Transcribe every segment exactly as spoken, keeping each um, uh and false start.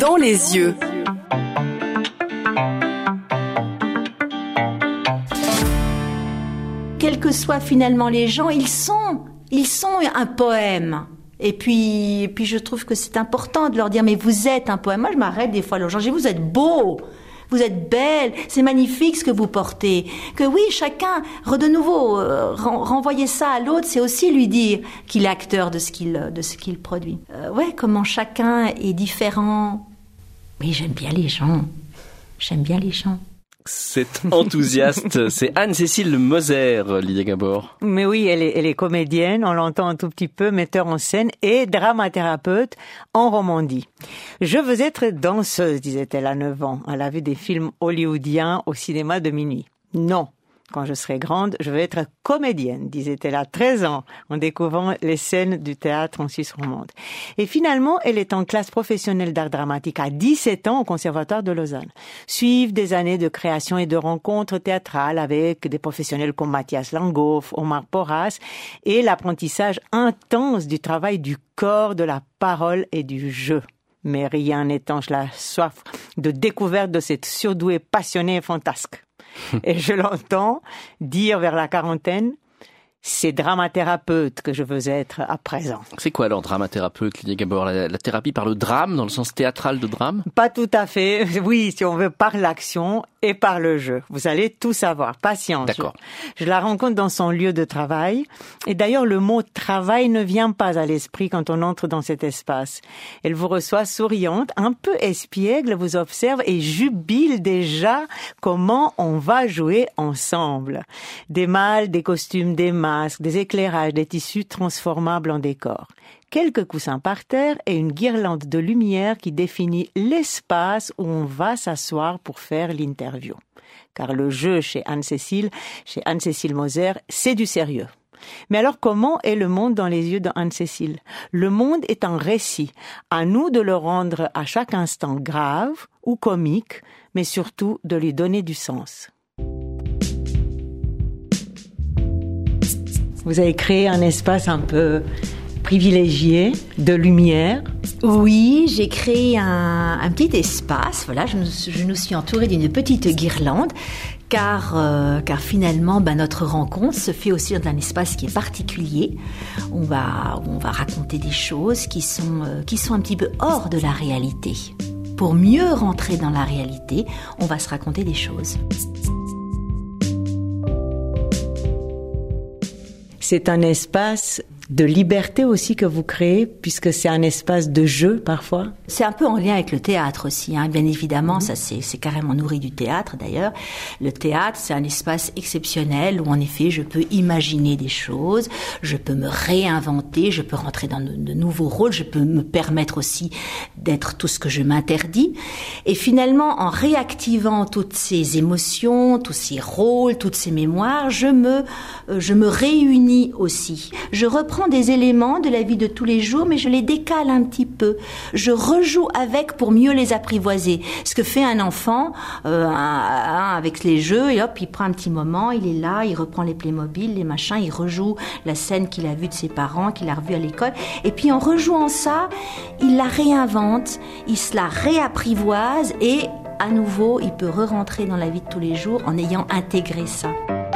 Dans les yeux. Quels que soient finalement les gens, ils sont, ils sont un poème. Et puis, et puis je trouve que c'est important de leur dire, mais vous êtes un poème. Moi, je m'arrête des fois, les gens, je dis, vous êtes beau, vous êtes belle, c'est magnifique ce que vous portez. Que oui, chacun, de nouveau, euh, renvoyer ça à l'autre, c'est aussi lui dire qu'il est acteur de ce qu'il, de ce qu'il produit. Euh, ouais, comment chacun est différent. Oui, j'aime bien les gens. J'aime bien les gens. C'est enthousiaste, c'est Anne-Cécile Moser, Lydia Gabor. Mais oui, elle est, elle est comédienne, on l'entend un tout petit peu, metteur en scène et dramathérapeute en Romandie. Je veux être danseuse, disait-elle à neuf ans. Elle a vu des films hollywoodiens au cinéma de minuit. Non. Quand je serai grande, je veux être comédienne, disait-elle à treize ans, en découvrant les scènes du théâtre en Suisse romande. Et finalement, elle est en classe professionnelle d'art dramatique à dix-sept ans au Conservatoire de Lausanne. Suivent des années de création et de rencontres théâtrales avec des professionnels comme Mathias Langhoff, Omar Porras, et l'apprentissage intense du travail du corps, de la parole et du jeu. Mais rien n'étanche la soif de découverte de cette surdouée passionnée et fantasque. Et je l'entends dire vers la quarantaine, c'est dramathérapeute que je veux être à présent. C'est quoi alors dramathérapeute, Lydia Gabor, la, la thérapie par le drame, dans le sens théâtral de drame? Pas tout à fait. Oui, si on veut par l'action et par le jeu. Vous allez tout savoir. Patience. D'accord. Je, je la rencontre dans son lieu de travail. Et d'ailleurs, le mot travail ne vient pas à l'esprit quand on entre dans cet espace. Elle vous reçoit souriante, un peu espiègle, vous observe et jubile déjà comment on va jouer ensemble. Des mâles, des costumes, des masques, des éclairages, des tissus transformables en décor. Quelques coussins par terre et une guirlande de lumière qui définit l'espace où on va s'asseoir pour faire l'interview. Car le jeu chez Anne-Cécile, chez Anne-Cécile Moser, c'est du sérieux. Mais alors comment est le monde dans les yeux d'Anne-Cécile? Le monde est un récit. À nous de le rendre à chaque instant grave ou comique, mais surtout de lui donner du sens. Vous avez créé un espace un peu privilégié de lumière. Oui, j'ai créé un, un petit espace. Voilà, je, je nous suis entourée d'une petite guirlande, car, euh, car finalement, ben, notre rencontre se fait aussi dans un espace qui est particulier. On va, on va raconter des choses qui sont, euh, qui sont un petit peu hors de la réalité. Pour mieux rentrer dans la réalité, on va se raconter des choses. C'est un espace de liberté aussi que vous créez, puisque c'est un espace de jeu parfois. C'est un peu en lien avec le théâtre aussi, hein. Bien évidemment, mmh. ça c'est, c'est carrément nourri du théâtre d'ailleurs. Le théâtre, c'est un espace exceptionnel où en effet je peux imaginer des choses, je peux me réinventer, je peux rentrer dans de, de nouveaux rôles, je peux me permettre aussi d'être tout ce que je m'interdis. Et finalement, en réactivant toutes ces émotions, tous ces rôles, toutes ces mémoires, je me, euh, je me réunis aussi. Je reprends des éléments de la vie de tous les jours, mais je les décale un petit peu. Je rejoue avec pour mieux les apprivoiser. Ce que fait un enfant euh, un, un, avec les jeux, et hop, il prend un petit moment, il est là, il reprend les Playmobil, les machins, il rejoue la scène qu'il a vue de ses parents, qu'il a revue à l'école, et puis en rejouant ça, il la réinvente, il se la réapprivoise, et à nouveau, il peut re-rentrer dans la vie de tous les jours en ayant intégré ça.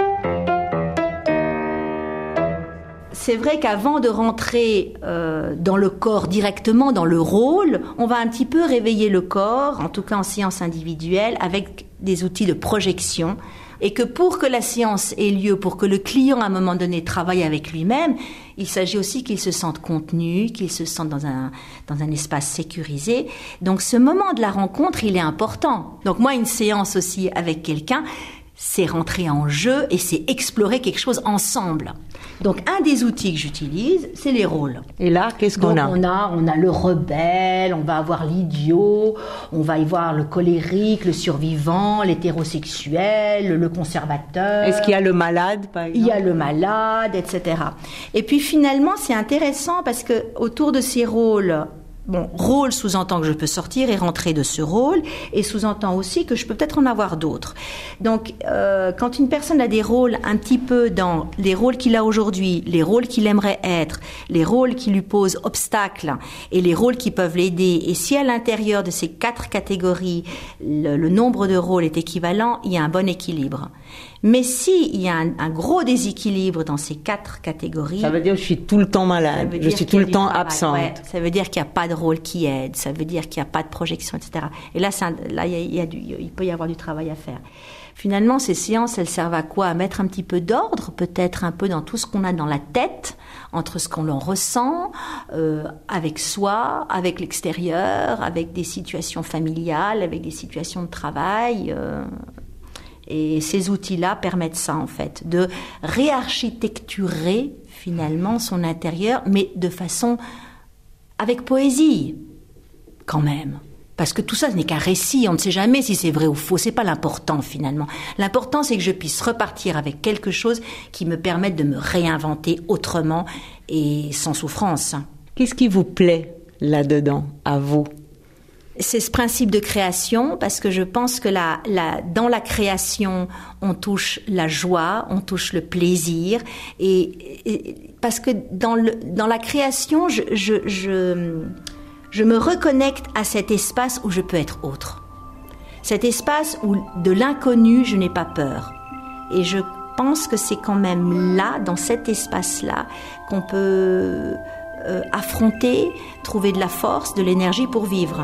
C'est vrai qu'avant de rentrer euh, dans le corps directement, dans le rôle, on va un petit peu réveiller le corps, en tout cas en séance individuelle, avec des outils de projection. Et que pour que la séance ait lieu, pour que le client à un moment donné travaille avec lui-même, il s'agit aussi qu'il se sente contenu, qu'il se sente dans un, dans un espace sécurisé. Donc ce moment de la rencontre, il est important. Donc moi, une séance aussi avec quelqu'un, c'est rentrer en jeu et c'est explorer quelque chose ensemble. Donc, un des outils que j'utilise, c'est les rôles. Et là, qu'est-ce qu'on Donc, a on a On a le rebelle, on va avoir l'idiot, on va y voir le colérique, le survivant, l'hétérosexuel, le conservateur. Est-ce qu'il y a le malade, par exemple? Il y a le malade, et cetera. Et puis, finalement, c'est intéressant parce que autour de ces rôles, Bon, rôle sous-entend que je peux sortir et rentrer de ce rôle, et sous-entend aussi que je peux peut-être en avoir d'autres. Donc, euh, quand une personne a des rôles un petit peu dans les rôles qu'il a aujourd'hui, les rôles qu'il aimerait être, les rôles qui lui posent obstacle et les rôles qui peuvent l'aider, et si à l'intérieur de ces quatre catégories, le, le nombre de rôles est équivalent, il y a un bon équilibre. Mais si il y a un, un gros déséquilibre dans ces quatre catégories, ça veut dire que je suis tout le temps malade, je suis tout le temps absente. Ouais, ça veut dire qu'il n'y a pas de rôle qui aide, ça veut dire qu'il n'y a pas de projection, et cetera. Et là, ça, là, il y a, il y a du, il peut y avoir du travail à faire. Finalement, ces séances, elles servent à quoi? À mettre un petit peu d'ordre, peut-être un peu dans tout ce qu'on a dans la tête, entre ce qu'on l'on ressent, euh, avec soi, avec l'extérieur, avec des situations familiales, avec des situations de travail. Euh, Et ces outils-là permettent ça, en fait, de réarchitecturer, finalement, son intérieur, mais de façon avec poésie, quand même. Parce que tout ça, ce n'est qu'un récit, on ne sait jamais si c'est vrai ou faux, c'est pas l'important, finalement. L'important, c'est que je puisse repartir avec quelque chose qui me permette de me réinventer autrement et sans souffrance. Qu'est-ce qui vous plaît là-dedans, à vous ? C'est ce principe de création, parce que je pense que la, la, dans la création, on touche la joie, on touche le plaisir, et, et parce que dans, le, dans la création, je, je, je, je me reconnecte à cet espace où je peux être autre. Cet espace où de l'inconnu, je n'ai pas peur. Et je pense que c'est quand même là, dans cet espace-là, qu'on peut euh, affronter, trouver de la force, de l'énergie pour vivre.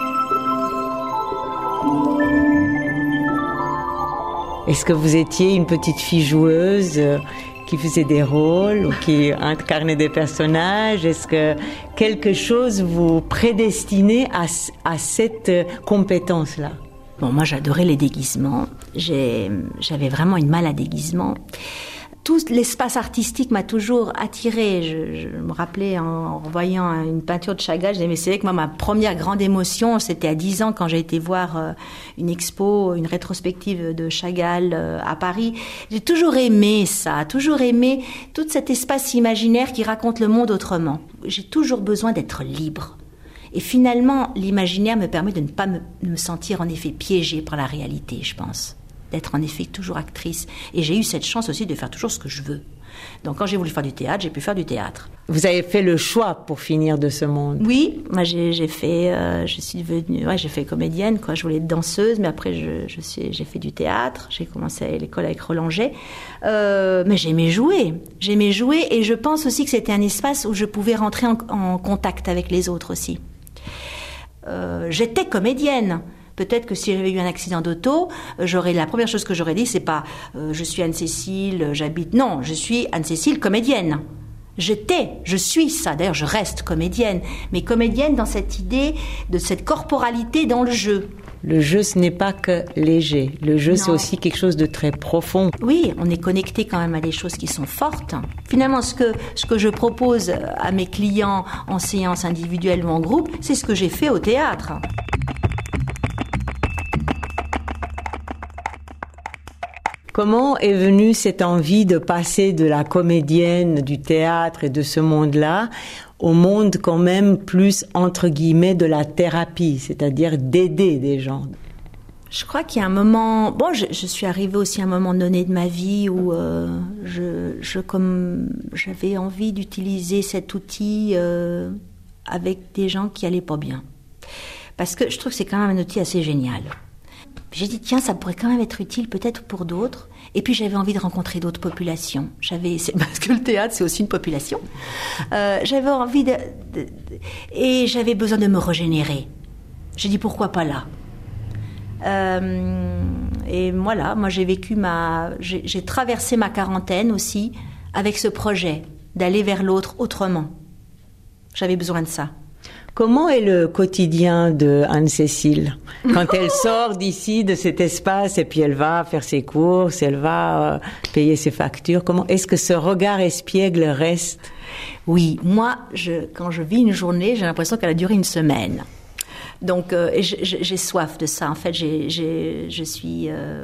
Est-ce que vous étiez une petite fille joueuse euh, qui faisait des rôles ou qui incarnait des personnages? Est-ce que quelque chose vous prédestinait à, à cette compétence-là? Bon, moi j'adorais les déguisements. J'ai, j'avais vraiment une malle à déguisement. Tout l'espace artistique m'a toujours attirée. Je, je me rappelais en, en voyant une peinture de Chagall, je disais, mais c'est vrai que moi, ma première grande émotion, c'était à dix ans quand j'ai été voir euh, une expo, une rétrospective de Chagall euh, à Paris. J'ai toujours aimé ça, toujours aimé tout cet espace imaginaire qui raconte le monde autrement. J'ai toujours besoin d'être libre. Et finalement, l'imaginaire me permet de ne pas me, me sentir en effet piégée par la réalité, je pense. D'être en effet toujours actrice. Et j'ai eu cette chance aussi de faire toujours ce que je veux. Donc quand j'ai voulu faire du théâtre, j'ai pu faire du théâtre. Vous avez fait le choix pour finir de ce monde? Oui, moi j'ai, j'ai fait, euh, je suis devenue, ouais, j'ai fait comédienne, quoi. Je voulais être danseuse, mais après je, je suis, j'ai fait du théâtre. J'ai commencé à l'école avec Roland Gay. Euh, mais j'aimais jouer, j'aimais jouer, et je pense aussi que c'était un espace où je pouvais rentrer en, en contact avec les autres aussi. Euh, j'étais comédienne. Peut-être que si j'avais eu un accident d'auto, j'aurais, la première chose que j'aurais dit, c'est pas euh, je suis Anne-Cécile, j'habite. Non, je suis Anne-Cécile, comédienne. J'étais, je suis ça. D'ailleurs, je reste comédienne. Mais comédienne dans cette idée de cette corporalité dans le jeu. Le jeu, ce n'est pas que léger. Le jeu, non. C'est aussi quelque chose de très profond. Oui, on est connecté quand même à des choses qui sont fortes. Finalement, ce que, ce que je propose à mes clients en séance individuelle ou en groupe, c'est ce que j'ai fait au théâtre. Comment est venue cette envie de passer de la comédienne, du théâtre et de ce monde-là au monde quand même plus, entre guillemets, de la thérapie, c'est-à-dire d'aider des gens? Je crois qu'il y a un moment... Bon, je, je suis arrivée aussi à un moment donné de ma vie où euh, je, je, comme, j'avais envie d'utiliser cet outil euh, avec des gens qui allaient pas bien. Parce que je trouve que c'est quand même un outil assez génial. J'ai dit, tiens, ça pourrait quand même être utile peut-être pour d'autres. Et puis j'avais envie de rencontrer d'autres populations. J'avais, c'est, parce que le théâtre, c'est aussi une population. Euh, j'avais envie de, de, de... Et j'avais besoin de me régénérer. J'ai dit, pourquoi pas là? euh, Et voilà, moi j'ai vécu ma... J'ai, j'ai traversé ma quarantaine aussi avec ce projet d'aller vers l'autre autrement. J'avais besoin de ça. Comment est le quotidien de Anne-Cécile quand elle sort d'ici, de cet espace, et puis elle va faire ses courses, elle va euh, payer ses factures? Comment est-ce que ce regard espiègle reste? Oui, moi, je, quand je vis une journée, j'ai l'impression qu'elle a duré une semaine. Donc, euh, et j'ai, j'ai soif de ça. En fait, j'ai, j'ai, je suis... Euh,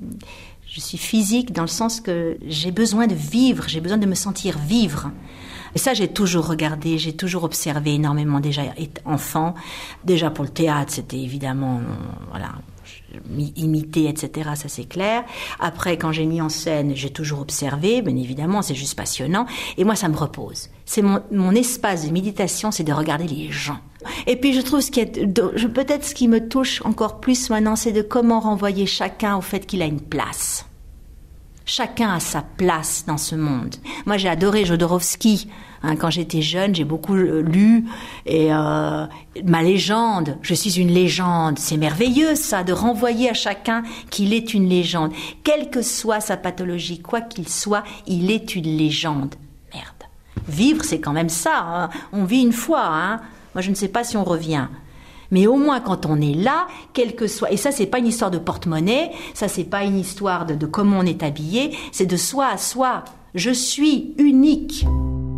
Je suis physique dans le sens que j'ai besoin de vivre, j'ai besoin de me sentir vivre. Et ça, j'ai toujours regardé, j'ai toujours observé énormément déjà enfant. Déjà pour le théâtre, c'était évidemment, voilà, imiter, et cetera. Ça, c'est clair. Après, quand j'ai mis en scène, j'ai toujours observé. Bien évidemment, c'est juste passionnant. Et moi, ça me repose. C'est mon, mon espace de méditation, c'est de regarder les gens. Et puis, je trouve ce qui est, peut-être ce qui me touche encore plus maintenant, c'est de comment renvoyer chacun au fait qu'il a une place. Chacun a sa place dans ce monde. Moi, j'ai adoré Jodorowsky. Hein, quand j'étais jeune, j'ai beaucoup lu. Et euh, ma légende, je suis une légende. C'est merveilleux, ça, de renvoyer à chacun qu'il est une légende. Quelle que soit sa pathologie, quoi qu'il soit, il est une légende. Merde. Vivre, c'est quand même ça. Hein. On vit une fois. Hein. Moi, je ne sais pas si on revient. Mais au moins, quand on est là, quel que soit... Et ça, c'est pas une histoire de porte-monnaie, ça, c'est pas une histoire de, de comment on est habillé, c'est de soi à soi. Je suis unique.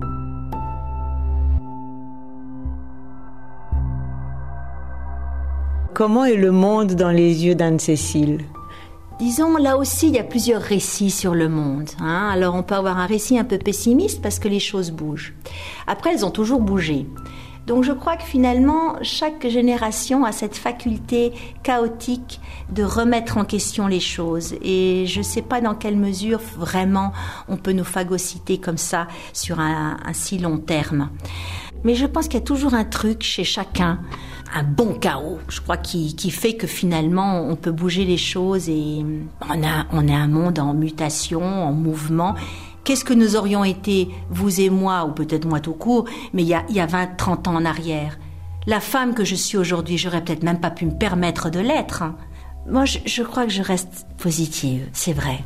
Comment est le monde dans les yeux d'Anne-Cécile ? Disons, là aussi, il y a plusieurs récits sur le monde. Hein. Alors, on peut avoir un récit un peu pessimiste parce que les choses bougent. Après, elles ont toujours bougé. Donc je crois que finalement, chaque génération a cette faculté chaotique de remettre en question les choses. Et je ne sais pas dans quelle mesure vraiment on peut nous phagocyter comme ça sur un, un si long terme. Mais je pense qu'il y a toujours un truc chez chacun, un bon chaos, je crois, qui, qui fait que finalement on peut bouger les choses et on a, on a un monde en mutation, en mouvement. Qu'est-ce que nous aurions été, vous et moi, ou peut-être moi tout court, mais il y a, il y a vingt, trente ans en arrière. La femme que je suis aujourd'hui, j'aurais peut-être même pas pu me permettre de l'être. Moi, je, je crois que je reste positive, c'est vrai.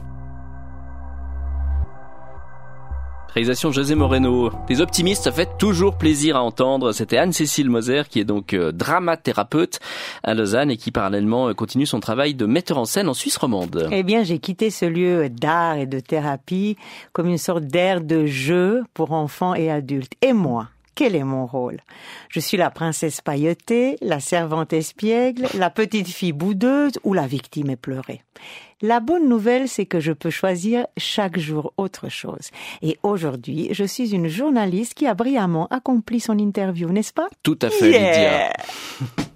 Réalisation José Moreno. Les optimistes, ça fait toujours plaisir à entendre. C'était Anne-Cécile Moser, qui est donc euh, dramathérapeute à Lausanne et qui parallèlement euh, continue son travail de metteur en scène en Suisse romande. Eh bien, j'ai quitté ce lieu d'art et de thérapie comme une sorte d'aire de jeu pour enfants et adultes. Et moi, quel est mon rôle ? Je suis la princesse pailletée, la servante espiègle, la petite fille boudeuse ou la victime éplorée. La bonne nouvelle, c'est que je peux choisir chaque jour autre chose. Et aujourd'hui, je suis une journaliste qui a brillamment accompli son interview, n'est-ce pas ? Tout à fait, yeah. Lydia.